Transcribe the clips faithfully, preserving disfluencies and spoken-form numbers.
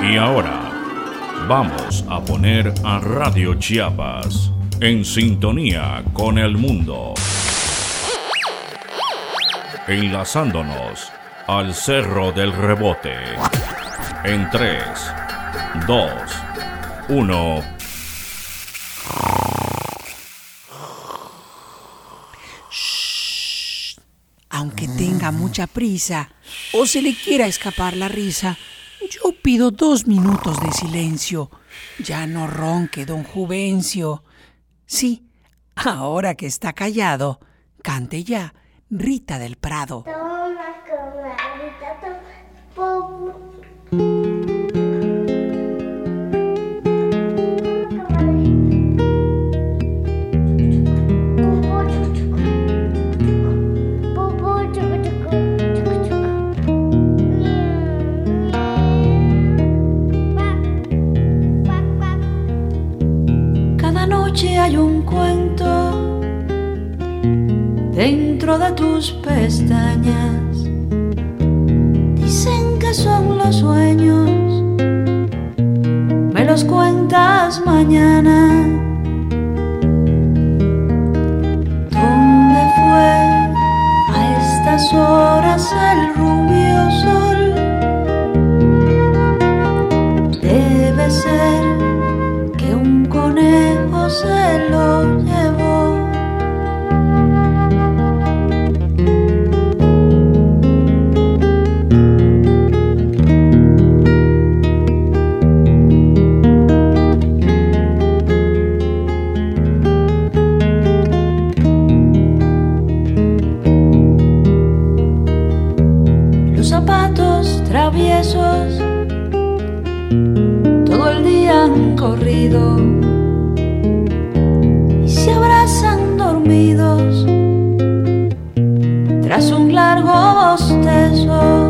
Y ahora vamos a poner a Radio Chiapas en sintonía con el mundo, enlazándonos al Cerro del Rebote en tres, dos, uno. Shh. Aunque tenga mucha prisa o se le quiera escapar la risa, yo pido dos minutos de silencio. Ya no ronque, don Juvencio. Sí, ahora que está callado, cante ya, Rita del Prado. Toma, comadrita, toma. Cada noche hay un cuento dentro de tus pestañas. Dicen que son los sueños, me los cuentas mañana. ¿Dónde fue a estas horas el rubio sol? Debe ser que un conejo se lo llevó. Traviesos todo el día han corrido y se abrazan dormidos tras un largo bostezo.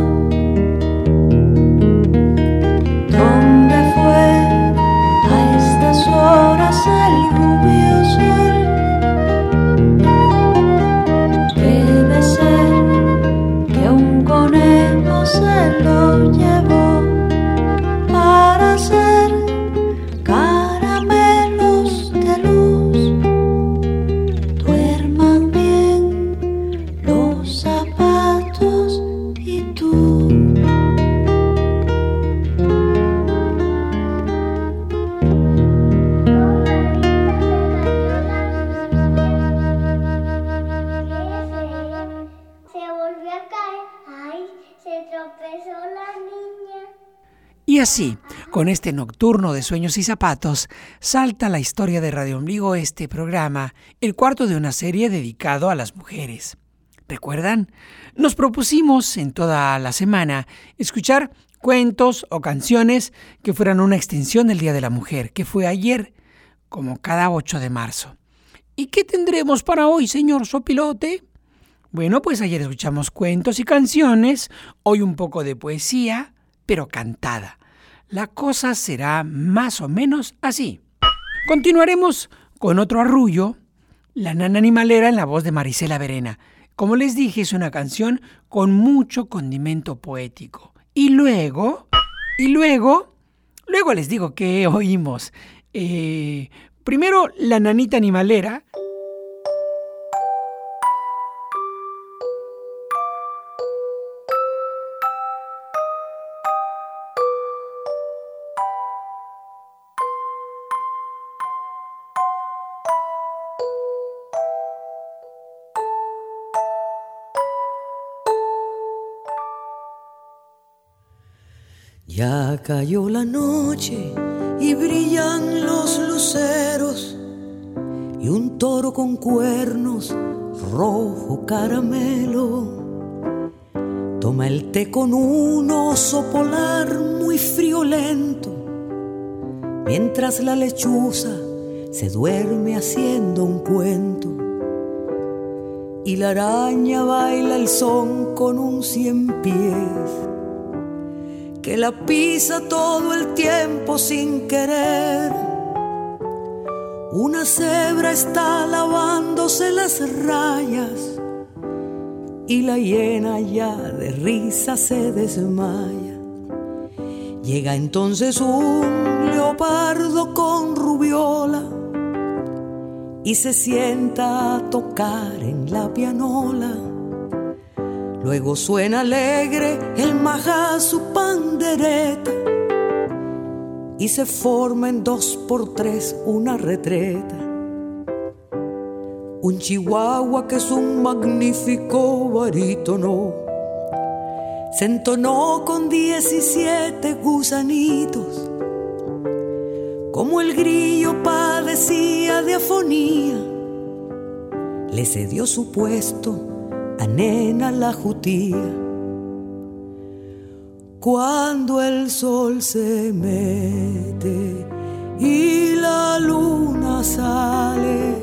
¿Dónde fue a estas horas el rubio sol? Debe ser que un conejo se lo llevó para hacer caramelos de luz. Duerman bien los zapatos y tú. Se volvió a caer. Ay, se tropezó la niña. Y así, con este nocturno de sueños y zapatos, salta la historia de Radio Ombligo, este programa, el cuarto de una serie dedicado a las mujeres. ¿Recuerdan? Nos propusimos en toda la semana escuchar cuentos o canciones que fueran una extensión del Día de la Mujer, que fue ayer, como cada ocho de marzo. ¿Y qué tendremos para hoy, señor Sopilote? Bueno, pues ayer escuchamos cuentos y canciones, hoy un poco de poesía, pero cantada. La cosa será más o menos así. Continuaremos con otro arrullo, La Nana Animalera en la voz de Marisela Verena. Como les dije, es una canción con mucho condimento poético. Y luego, y luego, luego les digo que oímos. Eh, primero, La Nanita Animalera. Ya cayó la noche y brillan los luceros y un toro con cuernos rojo caramelo toma el té con un oso polar muy friolento mientras la lechuza se duerme haciendo un cuento y la araña baila el son con un cien pies que la pisa todo el tiempo sin querer. Una cebra está lavándose las rayas y la hiena ya de risa se desmaya. Llega entonces un leopardo con rubiola y se sienta a tocar en la pianola. Luego suena alegre el majá su pandereta y se forma en dos por tres una retreta. Un chihuahua que es un magnífico barítono se entonó con diecisiete gusanitos. Como el grillo padecía de afonía, le cedió su puesto a Nena la jutía. Cuando el sol se mete y la luna sale,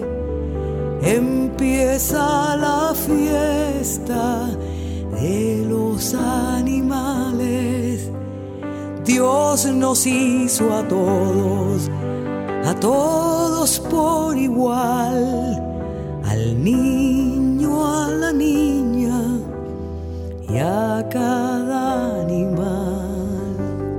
empieza la fiesta de los animales. Dios nos hizo a todos, a todos por igual, al niño, a la niña y a cada animal.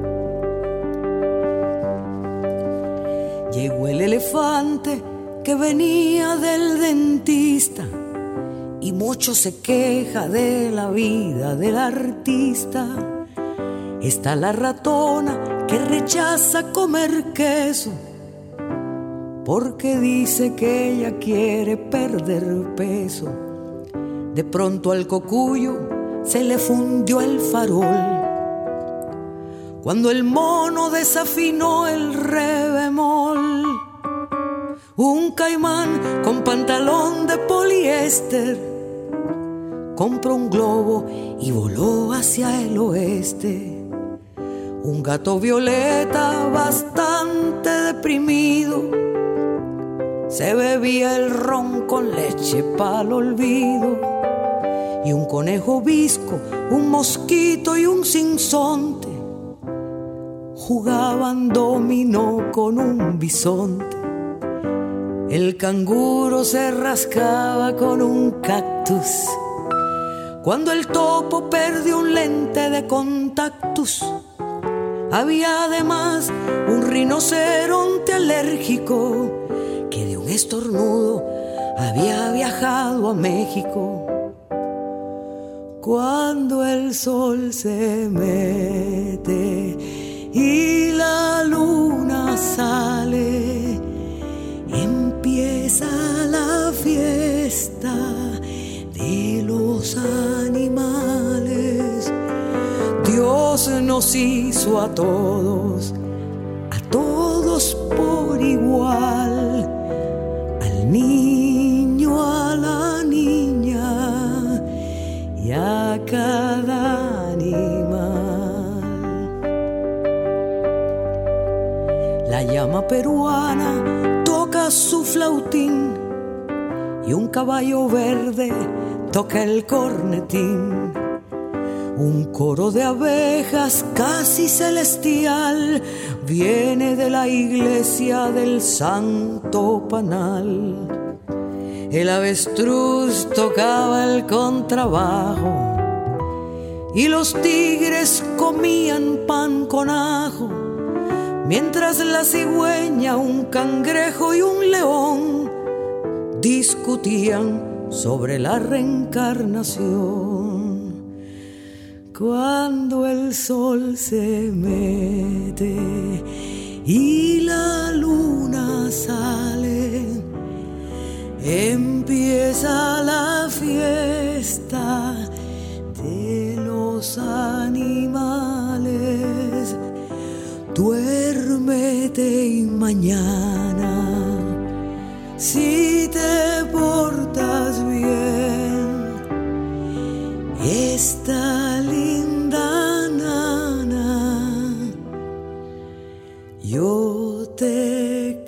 Llegó el elefante que venía del dentista y mucho se queja de la vida del artista. Está la ratona que rechaza comer queso porque dice que ella quiere perder peso. De pronto al cocuyo se le fundió el farol cuando el mono desafinó el re bemol. Un caimán con pantalón de poliéster compró un globo y voló hacia el oeste. Un gato violeta bastante deprimido se bebía el ron con leche pa'l olvido. Y un conejo visco, un mosquito y un sinsonte jugaban dominó con un bisonte. El canguro se rascaba con un cactus cuando el topo perdió un lente de contactus. Había además un rinoceronte alérgico que de un estornudo había viajado a México. Cuando el sol se mete y la luna sale, empieza la fiesta de los animales. Dios nos hizo a todos, a todos por igual, al niño, a la niña y a cada animal. La llama peruana toca su flautín y un caballo verde toca el cornetín. Un coro de abejas casi celestial viene de la iglesia del Santo Panal. El avestruz tocaba el contrabajo y los tigres comían pan con ajo, mientras la cigüeña, un cangrejo y un león discutían sobre la reencarnación. Cuando el sol se mete y la luna sale, empieza la fiesta de los animales. Duérmete y mañana, si te portas bien, esta linda nana yo te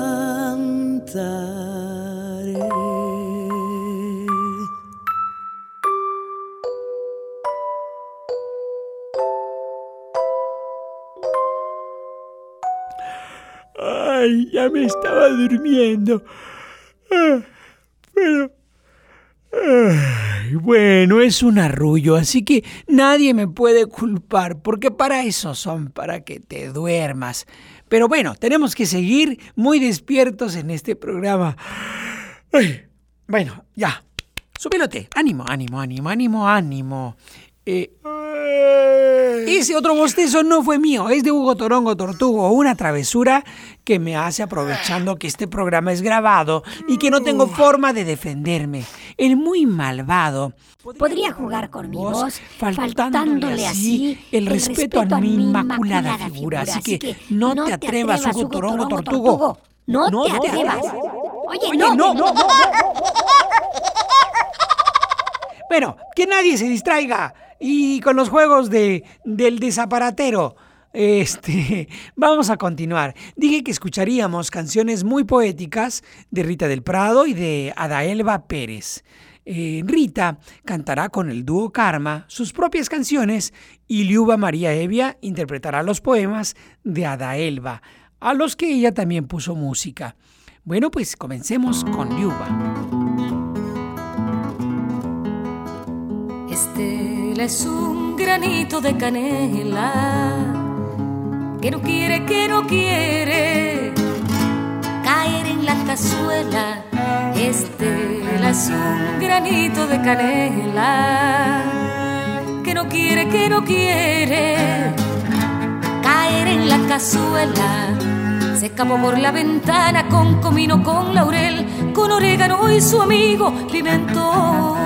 cantaré. Ay, ya me estaba durmiendo. Ah, pero... Ah, Ay, bueno, es un arrullo, así que nadie me puede culpar, porque para eso son, para que te duermas. Pero bueno, tenemos que seguir muy despiertos en este programa. Ay, bueno, ya. Súbelote. Ánimo, ánimo, ánimo, ánimo, ánimo. Eh, ese otro bostezo no fue mío, es de Hugo Torongo Tortugo, una travesura que me hace aprovechando que este programa es grabado y que no tengo forma de defenderme. El muy malvado podría jugar con mi voz, faltándole, faltándole así así el respeto, respeto a mi inmaculada, inmaculada figura. Así que, que no, no te atrevas, atrevas Hugo Torongo Tortugo. Tortugo. No, no te, te atrevas. atrevas. Oye, Oye, no, no, no, no. Bueno, que nadie se distraiga. Y con los juegos de, del desaparatero, este, vamos a continuar. Dije que escucharíamos canciones muy poéticas de Rita del Prado y de Adaelba Pérez. Eh, Rita cantará con el dúo Karma sus propias canciones y Liuba María Evia interpretará los poemas de Adaelba, a los que ella también puso música. Bueno, pues comencemos con Liuba. Estela es un granito de canela que no quiere, que no quiere caer en la cazuela. Estela es un granito de canela que no quiere, que no quiere caer en la cazuela. Se escapó por la ventana con comino, con laurel, con orégano y su amigo pimentón.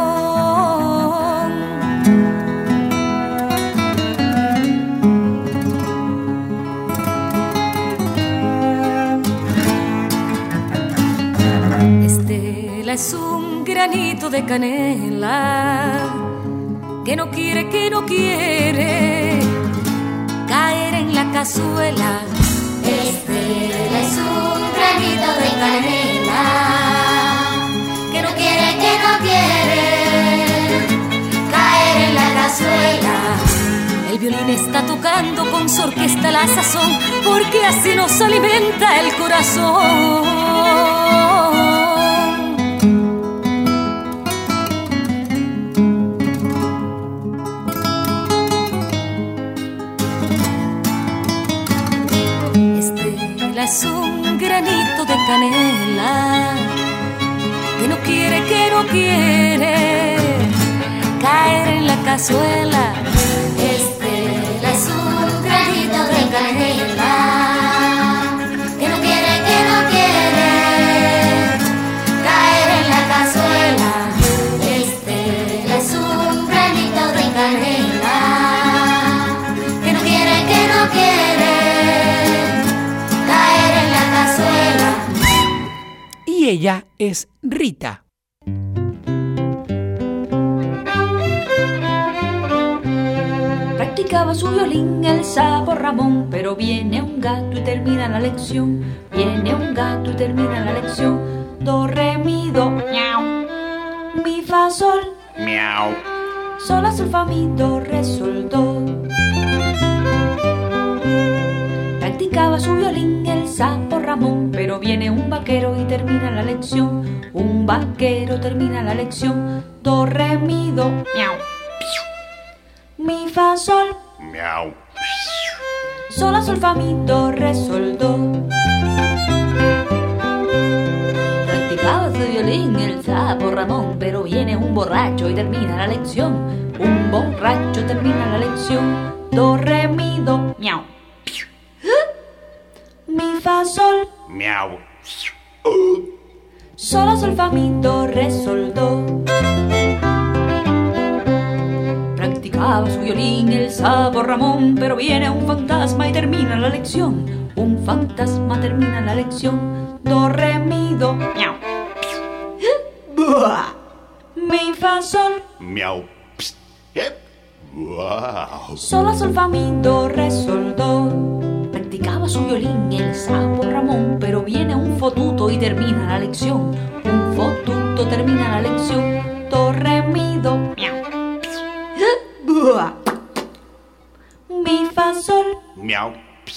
Estela es un granito de canela que no quiere, que no quiere caer en la cazuela. Estela es un granito de canela que no quiere, que no quiere caer en la cazuela. El violín está tocando con su orquesta la sazón, porque así nos alimenta el corazón. Es un granito de canela que no quiere, que no quiere caer en la cazuela. Estela es un granito de canela que no quiere, que no quiere caer en la cazuela. Estela es un granito de canela que no quiere, que no quiere y ella es Rita. Practicaba su violín el sapo Ramón, pero viene un gato y termina la lección. Viene un gato y termina la lección. Do, re, mi, do, miau. Mi, fa, sol, miau. Sol, la, sol, fa, mi, do, re, sol, do. Practicaba su violín el sapo Ramón, pero viene un vaquero y termina la lección. Un vaquero termina la lección. Do, re, mi, do, miau. Mi, fa, sol, miau. Sol, la, sol, fa, mi, do, re, sol, do. Practicaba su violín el sapo Ramón, pero viene un borracho y termina la lección. Un borracho termina la lección. Do, re, mi, do, miau. Mi, fa, sol, miau. Sol, la, sol, fa, mi, do, re, sol, do. Practicaba su violín el sapo Ramón, pero viene un fantasma y termina la lección. Un fantasma termina la lección. Do, re, mi, do, miau. Mi, fa, sol, miau. Sol, la, sol, fa, mi, do, re, sol, do. Practicaba su violín el sapo Ramón, pero viene un fotuto y termina la lección. Un fotuto termina la lección. Do, re, mi, do, miau. Mi, fa, sol, miau.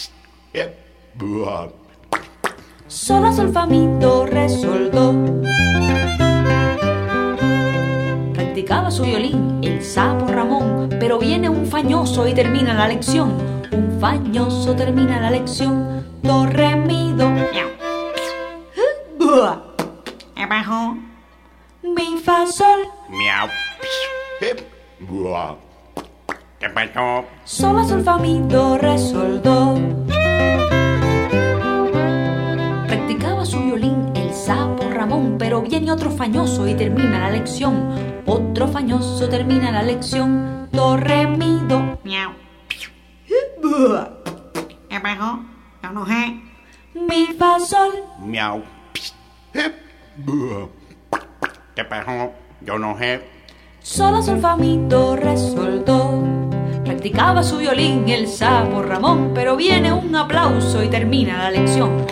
Sol, la, sol, fa, mi, do, re, sol, do. Practicaba su violín el sapo Ramón, pero viene un fañoso y termina la lección. Un fañoso termina la lección. Do, re, mi, do. Abajo. Mi, fa, sol. Miau. ¿Qué pasó? Sol, la, sol, fa, mi, do, re, sol, do. Practicaba su violín el sapo Ramón, pero viene otro fañoso y termina la lección. Otro fañoso termina la lección. Do, re, mi, do. Miau. Abajo. Yo no sé. Mi, fa, sol. Miau. ¿Qué pasó? Yo no sé. Sol, la, sol, fa, mi, do, re, sol, do. Practicaba su violín el sapo Ramón, pero viene un aplauso y termina la lección.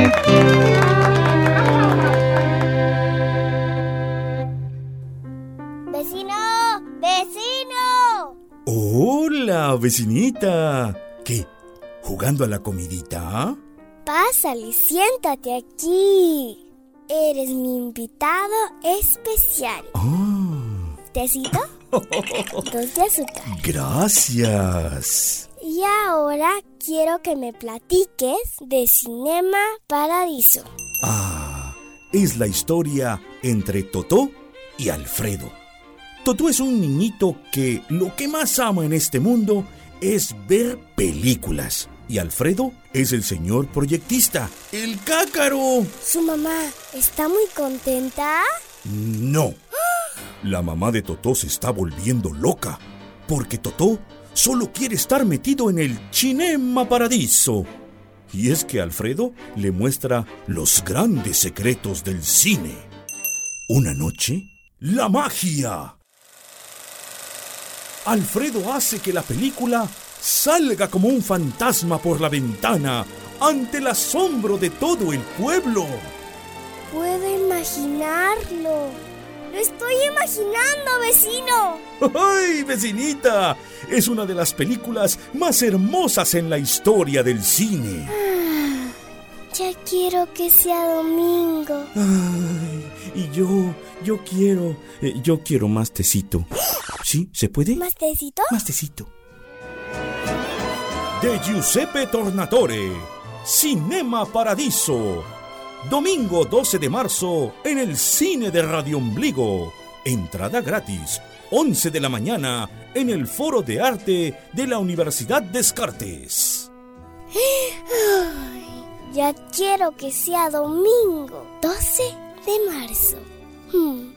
¡Vecino! ¡Vecino! ¡Hola, vecinita! ¿Qué? ¿Jugando a la comidita? Pásale, siéntate aquí. Eres mi invitado especial. Ah. ¿Tecito? Dos de azúcar. Gracias. Y ahora quiero que me platiques de Cinema Paradiso. Ah, es la historia entre Totó y Alfredo. Totó es un niñito que lo que más ama en este mundo es ver películas. Y Alfredo es el señor proyectista, el cácaro. ¿Su mamá está muy contenta? No. La mamá de Totó se está volviendo loca, porque Totó solo quiere estar metido en el Cinema Paradiso. Y es que Alfredo le muestra los grandes secretos del cine. Una noche, la magia. Alfredo hace que la película salga como un fantasma por la ventana ante el asombro de todo el pueblo. Puedo imaginarlo. ¡Lo estoy imaginando, vecino! ¡Ay, vecinita! Es una de las películas más hermosas en la historia del cine. Ah, ya quiero que sea domingo. Ay, y yo, yo quiero, eh, yo quiero más tecito. ¿Sí? ¿Se puede? ¿Más tecito? Más tecito. De Giuseppe Tornatore, Cinema Paradiso. Domingo doce de marzo en el cine de Radio Ombligo. Entrada gratis, once de la mañana en el Foro de Arte de la Universidad Descartes. Ay, ya quiero que sea domingo doce de marzo. Hmm.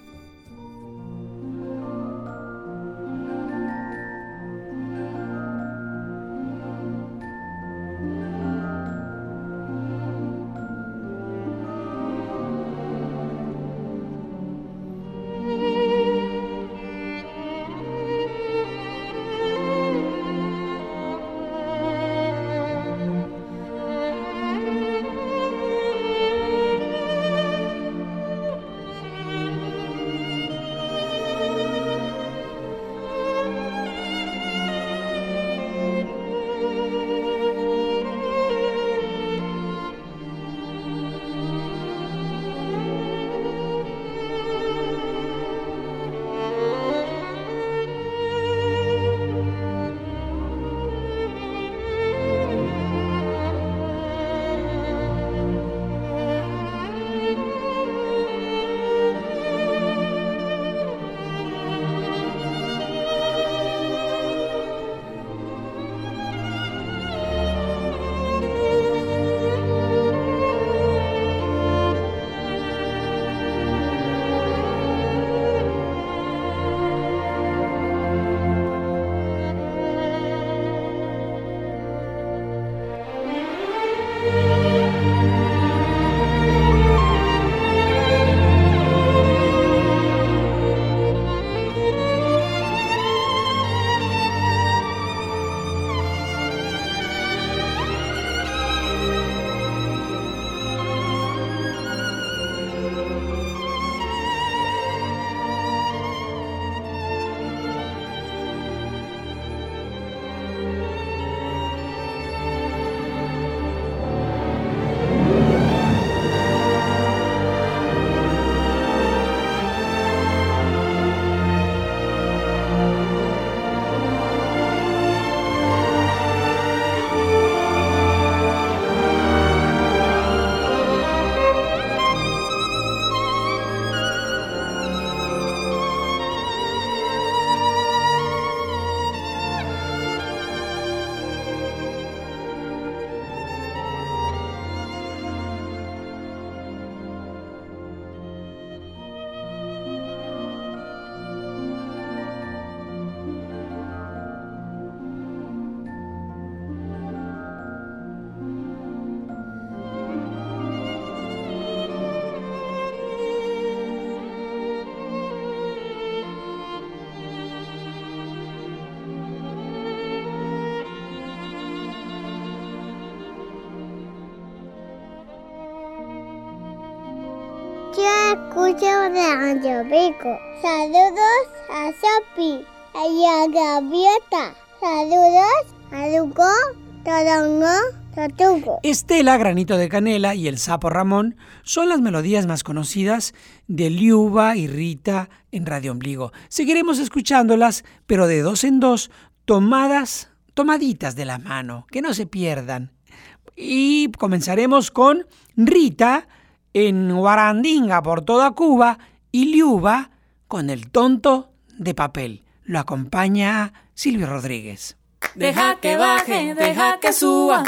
escucho de Angelpico. Saludos a Sopi y a Gaviota. Saludos a Lugo, Torongo, Tortugo. Estela, Granito de Canela y el Sapo Ramón son las melodías más conocidas de Liuba y Rita en Radio Ombligo. Seguiremos escuchándolas, pero de dos en dos, tomadas, tomaditas de la mano, que no se pierdan. Y comenzaremos con Rita en Guarandinga por toda Cuba y Liuba con El Tonto de Papel. Lo acompaña Silvio Rodríguez. Deja que baje, deja que suba.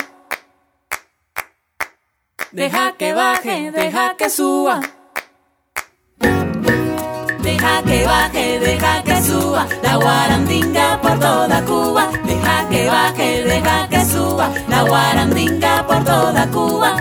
Deja que baje, deja que suba. Deja que baje, deja que suba la guarandinga por toda Cuba. Deja que baje, deja que suba la guarandinga por toda Cuba.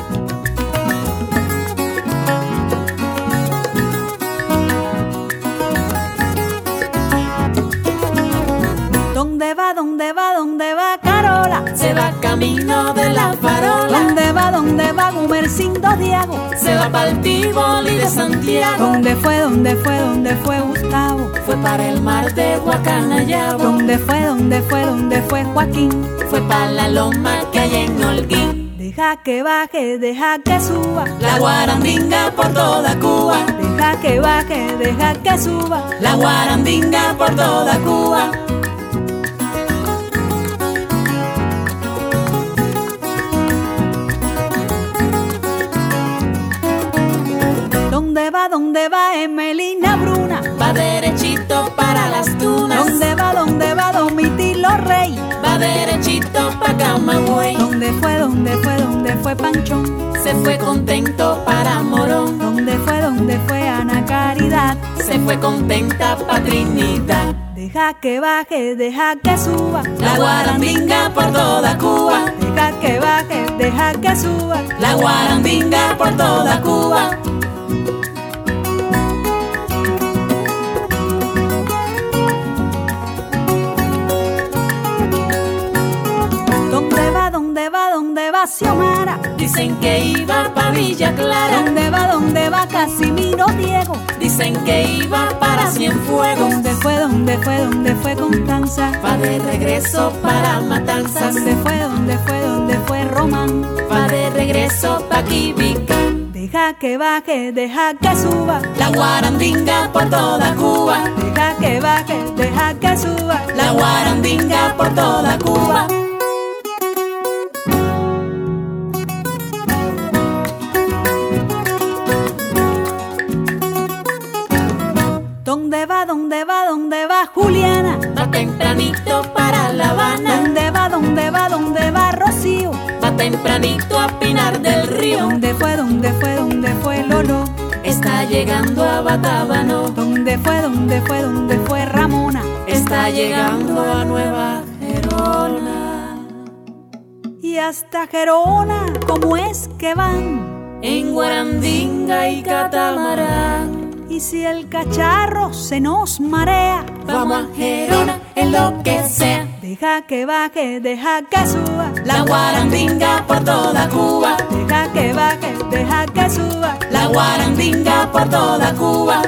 ¿Dónde va, dónde va, dónde va Carola? Se va camino de la farola. ¿Dónde va, dónde va Gumercindo Diego? Se va pa'l Tívoli de Santiago. ¿Dónde fue, dónde fue, dónde fue Gustavo? Fue para el mar de Guacanayabo. ¿Dónde fue, dónde fue, dónde fue Joaquín? Fue para la loma que hay en Holguín. Deja que baje, deja que suba la guarandinga por toda Cuba. Deja que baje, deja que suba la guarandinga por toda Cuba. ¿Dónde va, dónde va Emelina Bruna? Va derechito para las dunas. ¿Dónde va, dónde va Domitilo Rey? Va derechito pa' Camagüey. ¿Dónde fue, dónde fue, dónde fue Panchón? Se fue contento para Morón. ¿Dónde fue, dónde fue Ana Caridad? Se fue contenta pa' Trinidad. Deja que baje, deja que suba la guarandinga por toda Cuba. Deja que baje, deja que suba la guarandinga por toda Cuba. ¿Dónde va, dónde va, dónde va Xiomara? Dicen que iba pa' Villa Clara. ¿Dónde va, dónde va Casimiro Diego? Dicen que iba para Cienfuegos. ¿Dónde fue, dónde fue, dónde fue Constanza? Va de regreso para Matanzas. ¿Dónde fue, dónde fue, dónde fue Román? Va de regreso pa' Quibicán. Deja que baje, deja que suba la guarandinga por toda Cuba. Deja que baje, deja que suba la guarandinga por toda Cuba. ¿Dónde va, dónde va, dónde va Juliana? Va tempranito para La Habana. ¿Dónde va, dónde va, dónde va Rocío? Va tempranito a Pinar del Río. ¿Dónde fue, dónde fue, dónde fue Lolo? Está llegando a Batábano. ¿Dónde fue, dónde fue, dónde fue Ramona? Está llegando a Nueva Gerona. Y hasta Gerona, ¿cómo es que van? En guarandinga y catamarán. Y si el cacharro se nos marea, vamos a Gerona en lo que sea. Deja que baje, deja que suba la guarandinga por toda Cuba. Deja que baje, deja que suba la guarandinga por toda Cuba.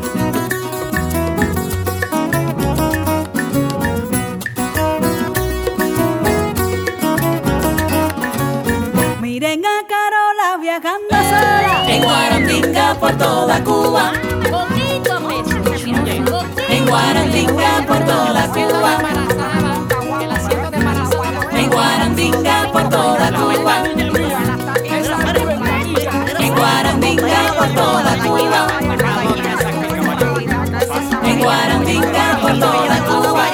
Miren a Carola viajando sola en guarandinga por toda Cuba. En guarandinga por toda Cuba. En guarandinga por toda Cuba. En guarandinga por toda Cuba. En guarandinga por toda Cuba.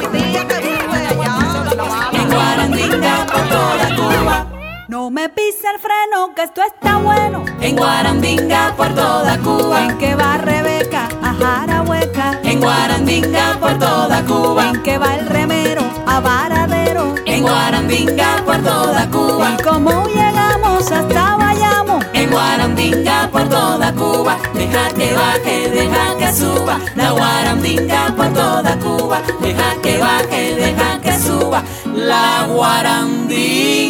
En guarandinga por toda Cuba. No me pise el freno que esto está bueno. En guarandinga por toda Cuba. En que va Rebeca a Jarahueca. En guarandinga por toda Cuba. En que va el remero a Varadero. En guarandinga por toda Cuba. Y como llegamos hasta Bayamo. En guarandinga por toda Cuba. Deja que baje, deja que suba la guarandinga por toda Cuba. Deja que baje, deja que suba la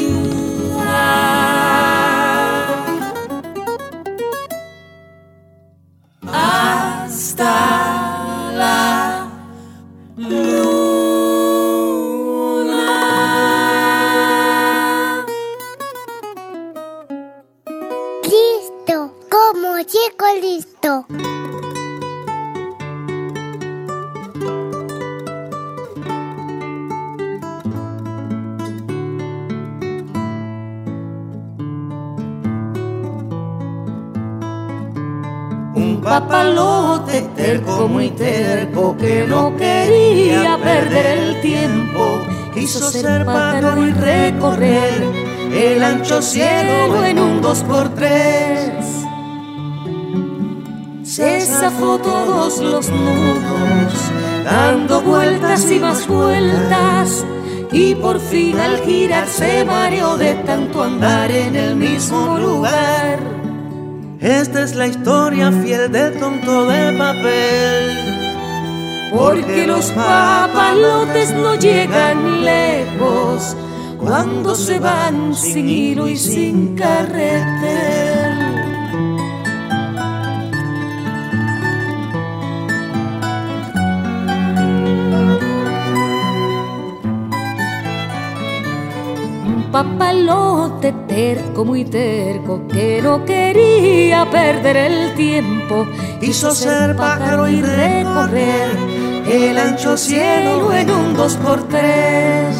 guarandinga. listo. Un papalote terco, muy terco, que no quería perder el tiempo. Quiso ser pájaro y recorrer el ancho cielo en un dos por tres. Se zafó todos los nudos, dando vueltas y más vueltas, y por fin al girar se mareó de tanto andar en el mismo lugar. Esta es la historia fiel del tonto de papel, porque los papalotes no llegan lejos cuando se van sin hilo y sin carretel. Papalote terco, muy terco, que no quería perder el tiempo, quiso ser pájaro y recorrer el ancho cielo en un dos por tres.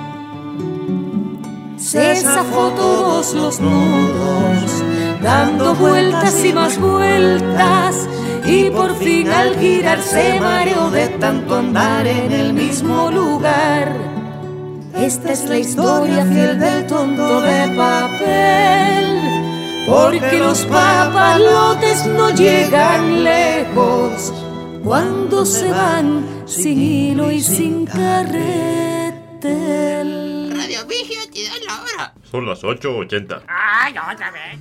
Se zafó todos los nudos, dando vueltas y más vueltas, y por fin al girar se mareó de tanto andar en el mismo lugar. Esta es la historia fiel del tonto de papel, porque los papalotes no llegan lejos cuando se van sin hilo y sin carretel. Radio Vigio te da la hora. Son las ocho ochenta. ¡Ay, otra vez!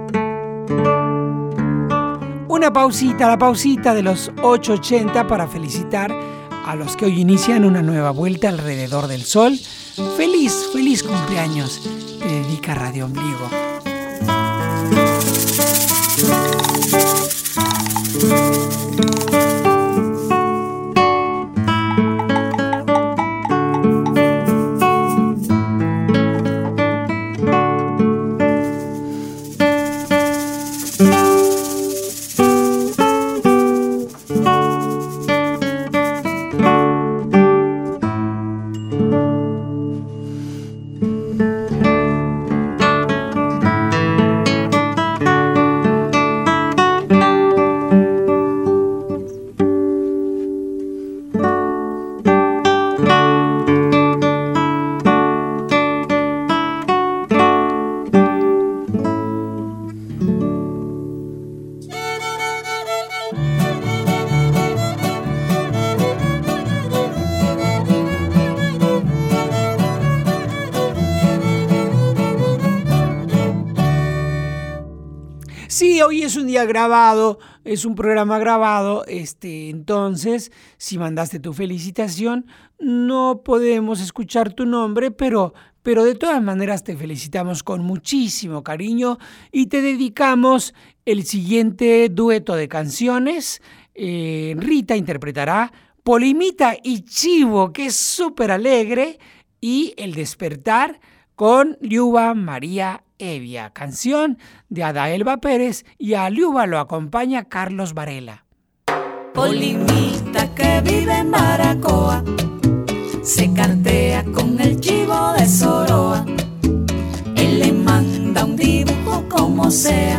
Una pausita, la pausita de los ocho ochenta para felicitar a los que hoy inician una nueva vuelta alrededor del sol. Feliz, feliz cumpleaños, te dedica Radio Ombligo. Sí, hoy es un día grabado, es un programa grabado, este, entonces, si mandaste tu felicitación, no podemos escuchar tu nombre, pero, pero de todas maneras te felicitamos con muchísimo cariño y te dedicamos el siguiente dueto de canciones. Eh, Rita interpretará Polimita y Chivo, que es súper alegre, y El Despertar con Liuba María Evia, canción de Adaelba Pérez, y a Liuba lo acompaña Carlos Varela. Polimita que vive en Baracoa se cartea con el chivo de Soroa. Él le manda un dibujo como sea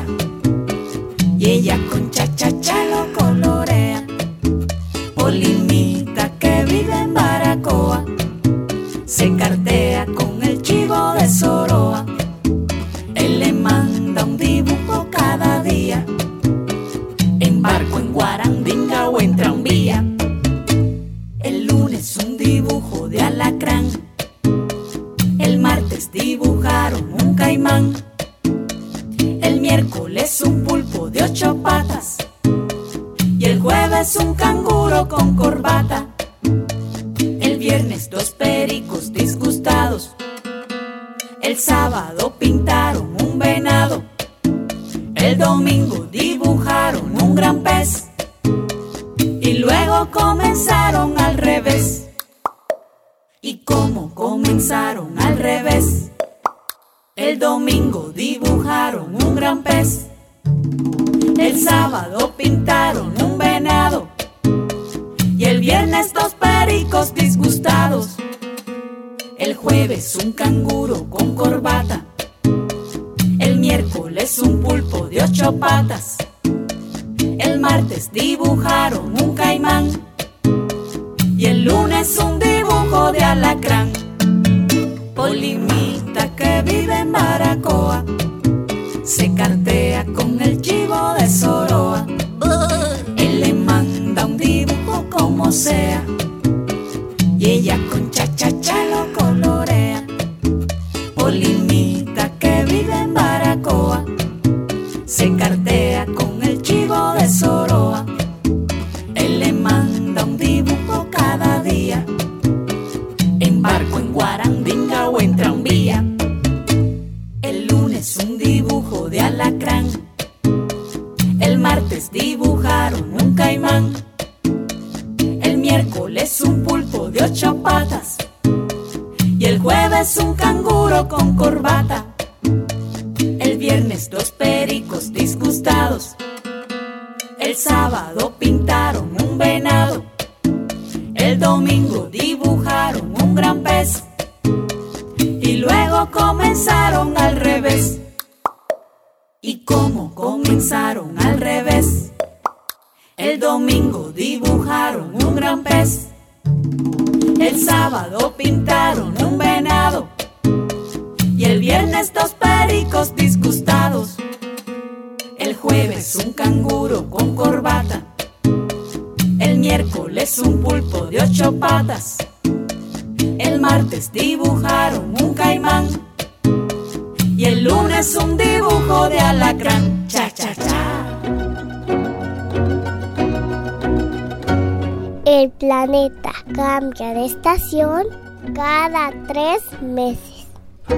y ella con cha-cha-cha lo colorea. Polimita que vive en Baracoa se cartea con el chivo de Soroa. Él le manda un dibujo cada día, en barco, en guarandinga o en tranvía. El lunes un dibujo de alacrán, el martes dibujaron un caimán, el miércoles un pulpo de ocho patas y el jueves un canguro con corbata. El viernes dos pericos disgustados, el sábado pintaron un venado, el domingo dibujaron un gran pez y luego comenzaron al revés. ¿Y cómo comenzaron al revés? El domingo dibujaron un gran pez El sábado pintaron un venado y el viernes dos pericos disgustados. El jueves un canguro con corbata, el miércoles un pulpo de ocho patas, el martes dibujaron un caimán y el lunes un dibujo de alacrán. Polimita que vive en Baracoa se cartea con el chivo de Soroa. Él le manda un dibujo como sea y ella con cha-cha-cha lo colorea. Polimita que vive en Baracoa se cartea con el chivo de Soroa. Él le manda un dibujo cada día, en barco, en guarandinga o en tranvía. El lunes un dibujo de alacrán, el martes dibujaron un caimán, el miércoles un pulpo de ocho patas y el jueves un canguro con corbata. El viernes dos pericos disgustados, el sábado pintaron un venado, el domingo dibujaron un gran pez y luego comenzaron al revés. ¿Y cómo comenzaron al revés? El domingo dibujaron un gran pez, el sábado pintaron un venado y el viernes dos pericos disgustados. El jueves un canguro con corbata, el miércoles un pulpo de ocho patas, el martes dibujaron un caimán y el lunes un dibujo de alacrán. Cha, cha, cha. El planeta cambia de estación cada tres meses.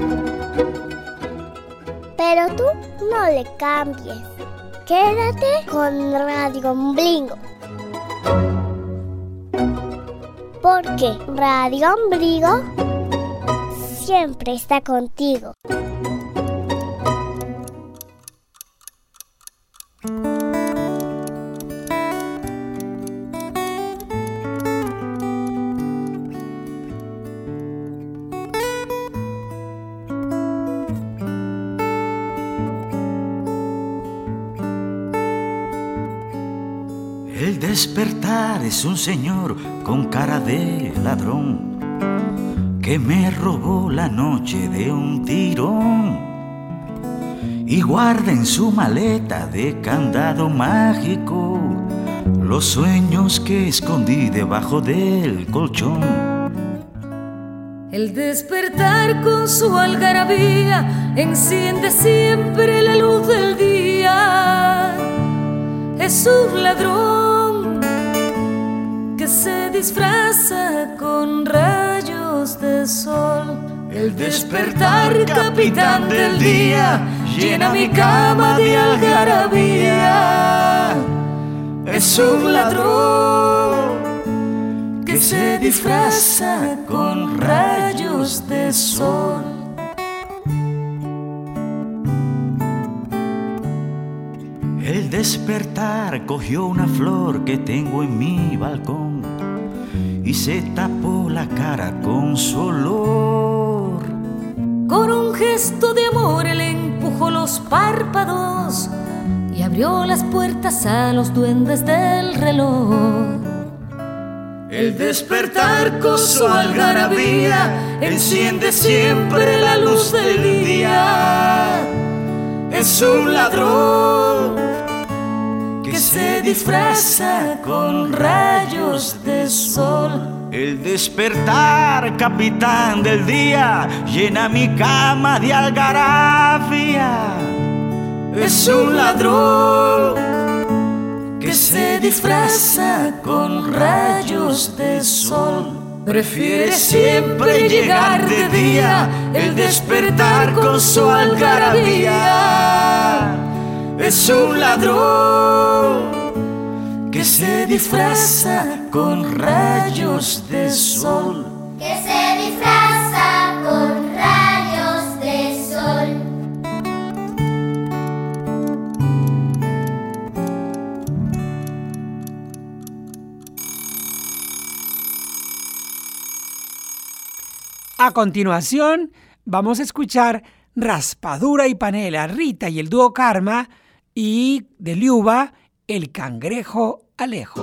Pero tú no le cambies. Quédate con Radio Ombligo. Porque Radio Ombligo siempre está contigo. El despertar es un señor con cara de ladrón que me robó la noche de un tirón y guarda en su maleta de candado mágico los sueños que escondí debajo del colchón. El despertar con su algarabía enciende siempre la luz del día. Es un ladrón que se disfraza con rayos de sol. El despertar, capitán del día, llena mi cama de algarabía. Es un ladrón que se disfraza con rayos de sol. El despertar cogió una flor que tengo en mi balcón y se tapó la cara con su olor. Con un gesto de amor él empujó los párpados y abrió las puertas a los duendes del reloj. El despertar con su algarabía enciende siempre la luz del día. Es un ladrón que se disfraza con rayos de sol. El despertar, capitán del día, llena mi cama de algarabía. Es un ladrón que se disfraza con rayos de sol. Prefiere siempre llegar de día, el despertar con su algarabía. Es un ladrón que se disfraza con rayos de sol. Que se disfraza con rayos de sol. A continuación, vamos a escuchar Raspadura y Panela, Rita y el dúo Karma, y de Liuba, El Cangrejo Alejo.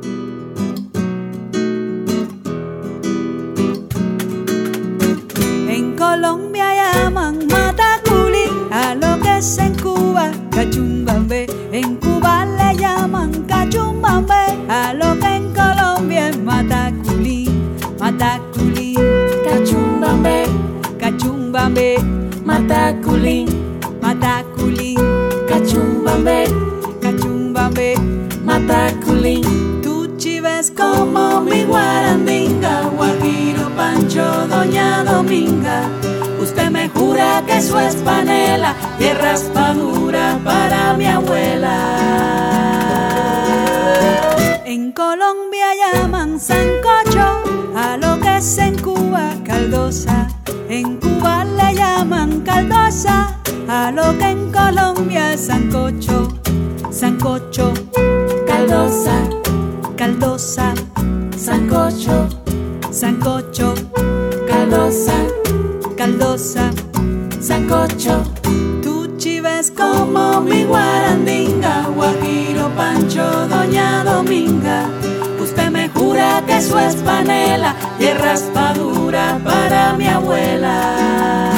En Colombia llaman mataculi a lo que es en Cuba cachumbambe. En Cuba le llaman cachumbambe a lo que en Colombia es mataculi. Mataculi, cachumbambe, cachumbambe, mataculi, mataculi, cachumbambe, cachumbambe, mataculi. Tú chives como mi guarandinga, Guajiro, Pancho, Doña Dominga. Usted me jura que eso es panela y es raspadura para mi abuela. En Colombia llaman sancocho a lo que es en Cuba caldosa. En Cuba le llaman caldosa a lo que en Colombia es sancocho. Sancocho, caldosa, caldosa, sancocho, sancocho, caldosa, caldosa, sancocho. Tú chives como mi guarandinga, Guajiro, Pancho, Doña Dominga. Usted me jura que eso es panela y es raspadura para mi abuela.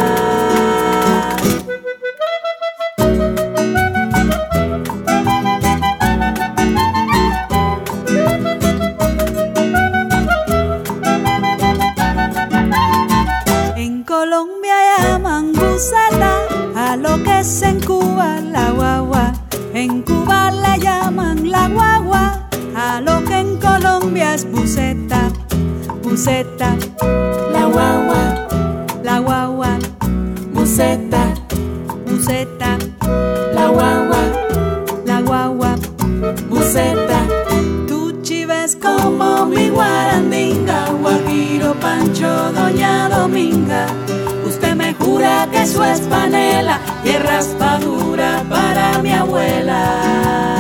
En Colombia llaman buceta a lo que es en Cuba la guagua. En Cuba le llaman la guagua a lo que en Colombia es buceta. Buceta, la guagua, la guagua, buceta, buceta, la guagua, la guagua, buceta. Tú chives como mi guarandinga, Guajiro, Pancho, Doña Dominga. Usted me jura que eso es panela y es raspadura para mi abuela.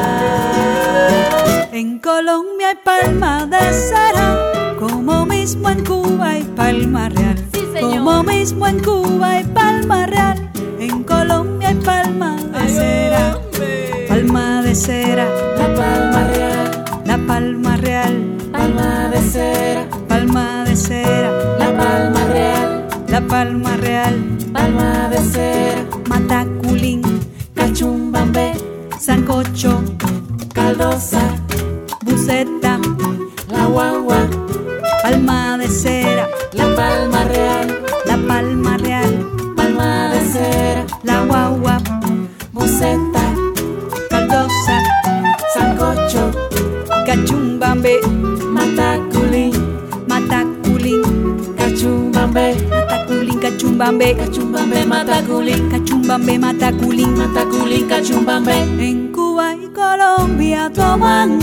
En Colombia hay palma de cera, como mismo en Cuba hay palma real. Sí, señor. Como mismo en Cuba hay palma real. En Colombia hay palma de cera. Palma de cera, la palma real. La palma real, palma de cera. Palma de cera, la palma real. La palma real, palma de cera. Mataculín, cachumbambe, sancocho, caldosa, buceta, la guagua, palma de cera, la palma real, la palma real, palma de cera, la guagua, buceta, caldosa, sancocho, cachumbambe, mataculín, mataculín, cachumbambe, mataculín, cachumbambe, cachumbambe, mataculín, cachumbambe, mataculín, mataculín, cachumbambe. En Cuba y Colombia toman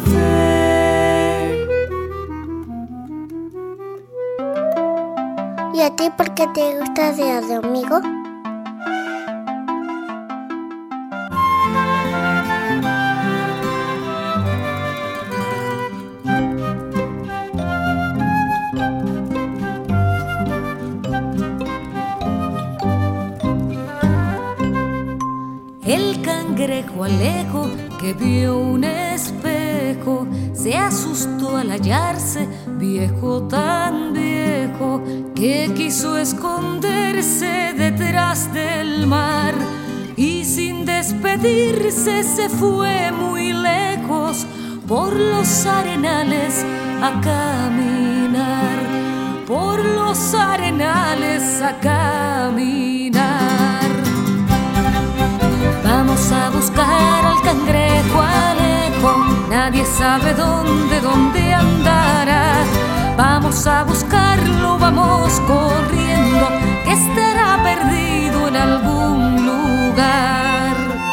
café. ¿Y a ti por qué te gusta Radio Amigo? El cangrejo Alejo, que vio un espejo, se asustó al hallarse viejo, tan viejo, que quiso esconderse detrás del mar y sin despedirse se fue muy lejos por los arenales a caminar, por los arenales a caminar. Vamos a buscar al cangrejo Alejo, nadie sabe dónde, dónde andará. Vamos a buscarlo, vamos corriendo, que estará perdido en algún lugar.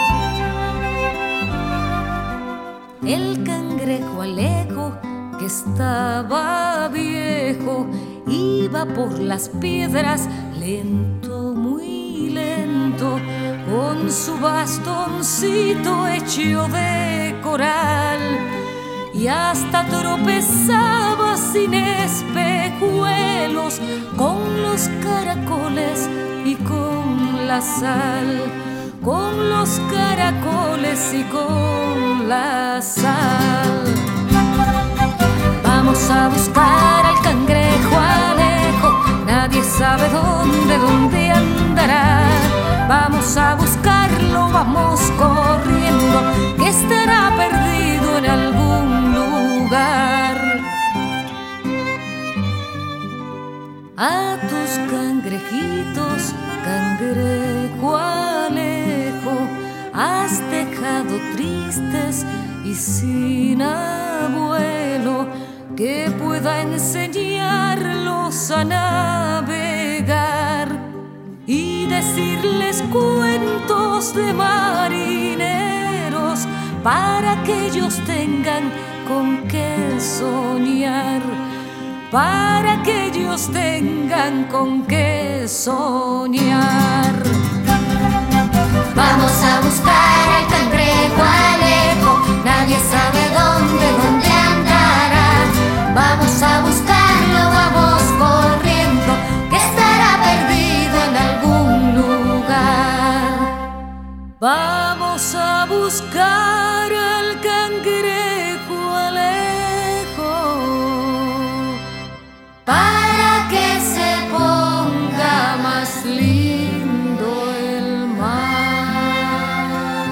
El cangrejo Alejo, que estaba viejo, iba por las piedras lento, muy lento, con su bastoncito hecho de coral, y hasta tropezaba sin espejuelos con los caracoles y con la sal, con los caracoles y con la sal. Vamos a buscar al cangrejo Alejo, nadie sabe dónde, dónde andará. Vamos a buscarlo, vamos corriendo, que estará perdido en algún lugar. A tus cangrejitos, cangrejo Alejo, has dejado tristes y sin abuelo que pueda enseñarlos a navegar y decirles cuentos de marineros para que ellos tengan con qué soñar, para que ellos tengan con qué soñar. Vamos a buscar al cangrejo Alejo, nadie sabe dónde, dónde andará. Vamos a buscarlo, vamos corriendo, que estará perdido en algún lugar. Vamos a buscar al cangrejo Alejo, para que se ponga más lindo el mar.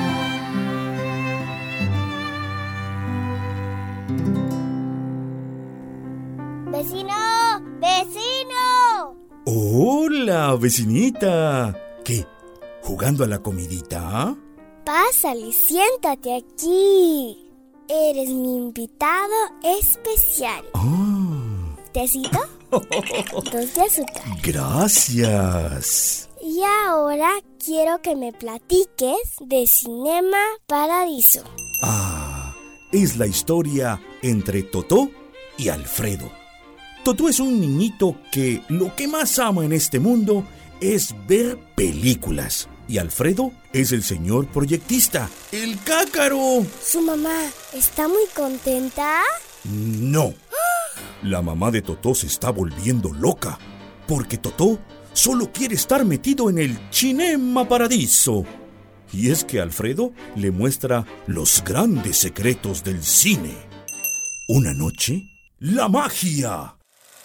¡Vecino! ¡Vecino! ¡Hola, vecinita! ¿Qué? ¿Jugando a la comidita? Pásale, siéntate aquí. Eres mi invitado especial. Oh. ¿Tecito? Dos de azúcar. Gracias. Y ahora quiero que me platiques de Cinema Paradiso. Ah, es la historia entre Totó y Alfredo. Totó es un niñito que lo que más ama en este mundo es ver películas. Y Alfredo es el señor proyectista, el cácaro. ¿Su mamá está muy contenta? No. La mamá de Totó se está volviendo loca, porque Totó solo quiere estar metido en el Cinema Paradiso. Y es que Alfredo le muestra los grandes secretos del cine. Una noche, la magia.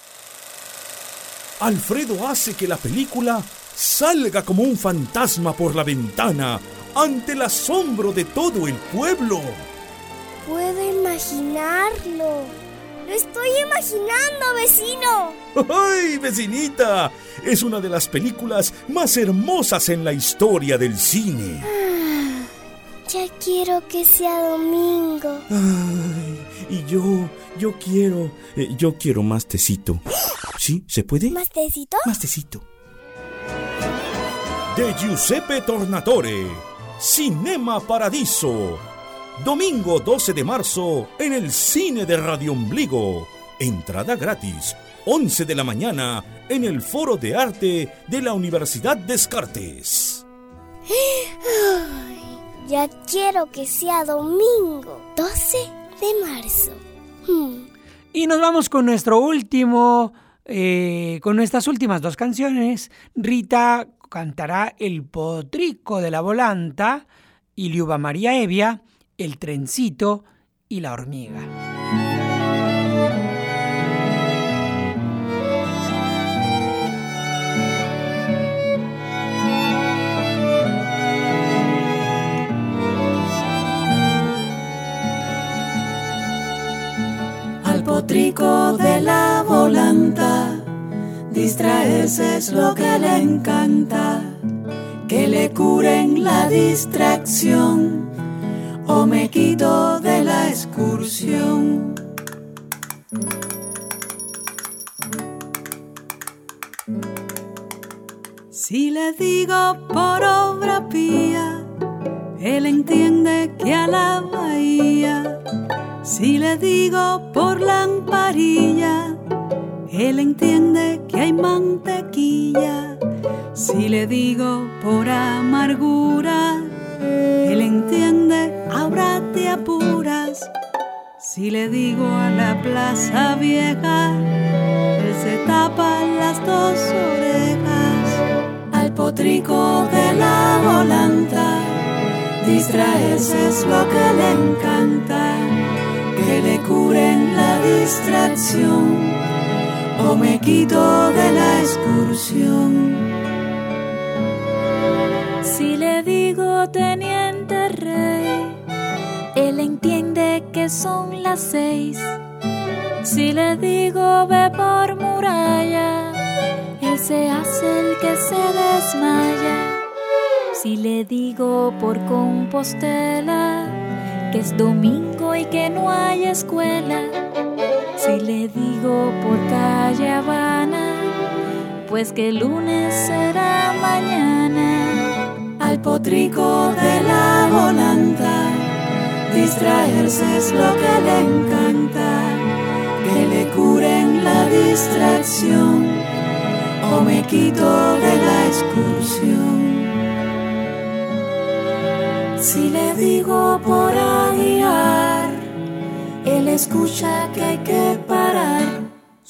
Alfredo hace que la película salga como un fantasma por la ventana ante el asombro de todo el pueblo. Puedo imaginarlo. ¡Lo estoy imaginando, vecino! ¡Ay, vecinita! Es una de las películas más hermosas en la historia del cine. Ah, ya quiero que sea domingo. Ay, y yo, yo quiero, eh, yo quiero más tecito. ¿Sí? ¿Se puede? ¿Más tecito? Más tecito. De Giuseppe Tornatore, Cinema Paradiso. Domingo doce de marzo en el cine de Radio Ombligo. Entrada gratis, once de la mañana en el Foro de Arte de la Universidad Descartes. Ay, ya quiero que sea domingo doce de marzo. Hmm. Y nos vamos con nuestro último, eh, con nuestras últimas dos canciones. Rita cantará El Potrico de la Volanta y Liuba María Evia El Trencito y la Hormiga. Al potrico de la volanta distraerse es lo que le encanta, que le curen la distracción o me quito de la excursión. Si le digo por obra pía, él entiende que a la bahía. Si le digo por lamparilla, él entiende que hay mantequilla. Si le digo por amargura, él entiende, ahora te apuras. Si le digo a la plaza vieja, él se tapa las dos orejas. Al potrico de la volanta, distraerse es lo que le encanta, que le curen la distracción o me quito de la excursión. Si le digo teniente rey, él entiende que son las seis. Si le digo ve por muralla, él se hace el que se desmaya. Si le digo por Compostela que es domingo y que no hay escuela, si le digo por calle Habana, pues que el lunes será mañana. Al potrico de la volanta, distraerse es lo que le encanta, que le curen la distracción o me quito de la excursión. Si le digo por Aguiar, él escucha que hay que parar.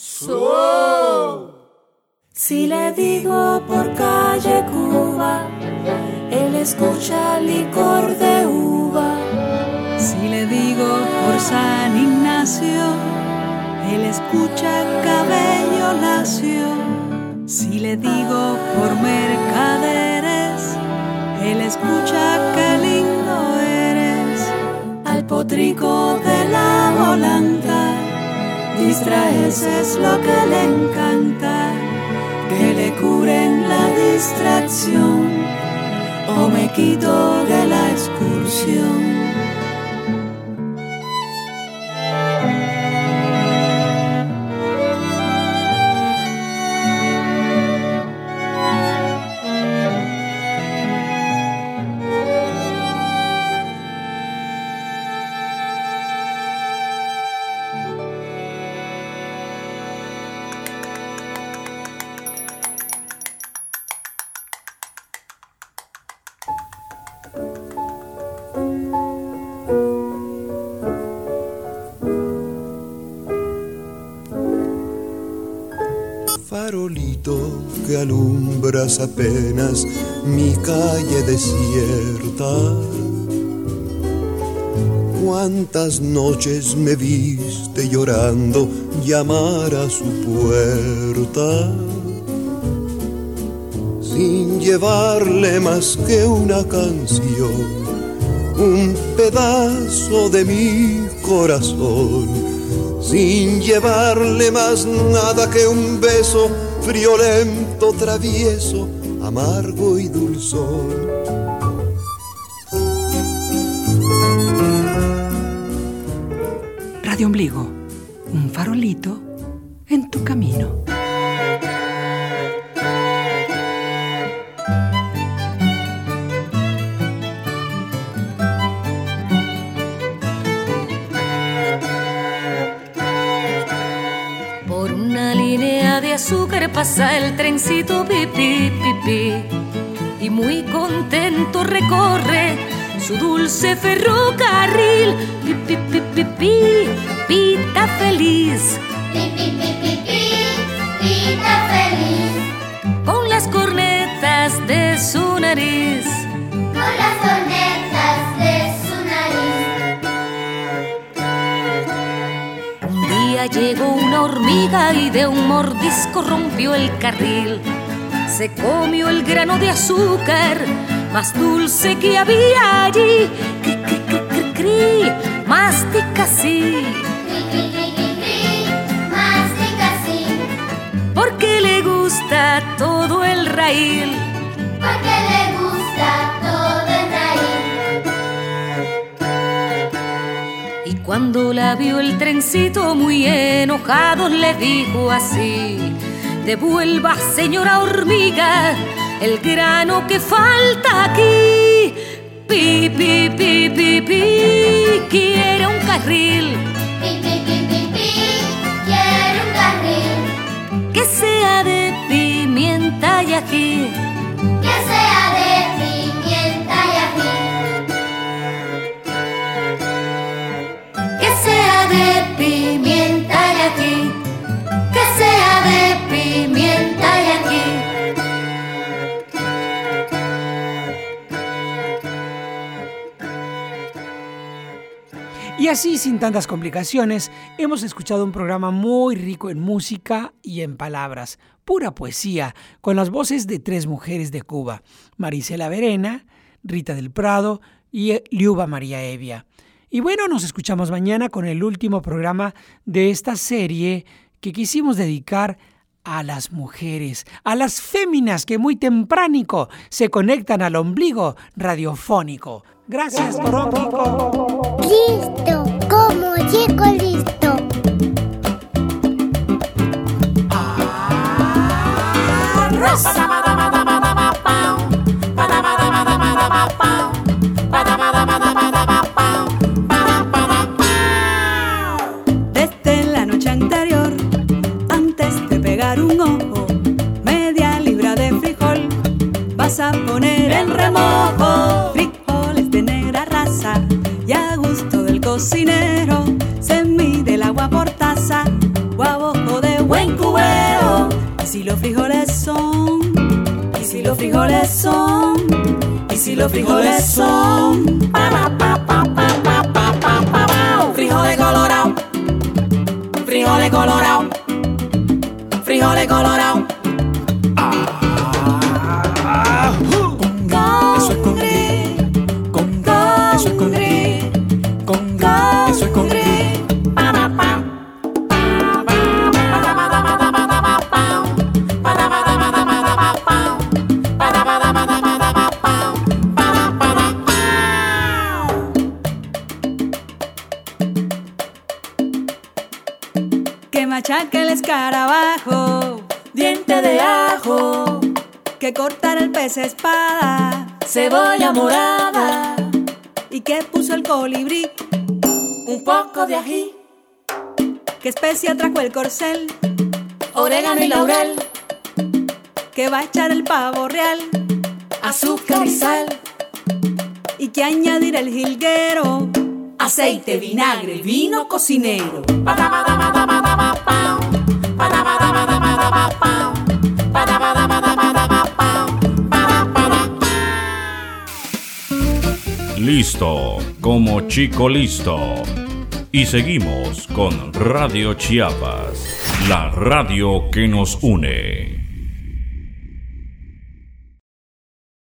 ¡So! Si le digo por calle Cuba, él escucha licor de uva. Si le digo por San Ignacio, él escucha cabello lacio. Si le digo por Mercaderes, él escucha qué lindo eres. Al potrico de la volanta, distraerse es lo que le encanta, que le curen la distracción o me quito de la excursión. Farolito que alumbras apenas mi calle desierta, cuántas noches me viste llorando llamar a su puerta, sin llevarle más que una canción, un pedazo de mi corazón, sin llevarle más nada que un beso friolento, travieso, amargo y dulzón. Radio Ombligo, un farolito en tu camino. Azúcar pasa el trencito pipi pipi y muy contento recorre su dulce ferrocarril. Pipi pipi pi, pita feliz. Pipi pipi pi, pita feliz. Con las cornetas de su nariz. Con las cornetas de su nariz. Un día llegó una hormiga y de un mordisco rompió el carril. Se comió el grano de azúcar más dulce que había allí. Cri, cri, cri, cri, cri, mastica así. Cri, cri, cri, cri, cri, mastica así. Porque le gusta todo el raíl. Porque le gusta todo el raíl. Y cuando la vio el trencito muy enojado le dijo así: devuelva, señora hormiga, el grano que falta aquí. Pi, pi, pi, pi, pi, quiere un carril. Pi, pi, pi, pi, pi, quiere un carril. Que sea de pimienta y ají. Que sea de pimienta y ají. Que sea de Y así, sin tantas complicaciones, hemos escuchado un programa muy rico en música y en palabras, pura poesía, con las voces de tres mujeres de Cuba, Marisela Verena, Rita del Prado y Liuba María Evia. Y bueno, nos escuchamos mañana con el último programa de esta serie que quisimos dedicar a las mujeres, a las féminas que muy tempránico se conectan al ombligo radiofónico. Gracias, Torontico. Listo, como llego listo. Arroz. Desde la noche anterior, antes de pegar un ojo, media libra de frijol vas a poner en remojo. Frijoles de negra raza y a gusto del cocinero, se mide el agua por taza o a bojo de buen cubero. Y si los frijoles son, y si los frijoles son, y si los frijoles son, pa, pa, pa, pa, pa, pa, pa, pa, pa, frijoles colorados, frijoles colorados, frijoles colorados. Eso es con gris, con ga, eso es con gris, con ga, eso es con gris. Que machaque el escarabajo, diente de ajo, que cortar el pez espada, cebolla morada, y que puso el colibrí, un poco de ají, que especia trajo el corcel, orégano y laurel, que va a echar el pavo real, azúcar y sal, y que añadir el jilguero, aceite, vinagre, vino cocinero. Listo, como chico listo. Y seguimos con Radio Chiapas, la radio que nos une.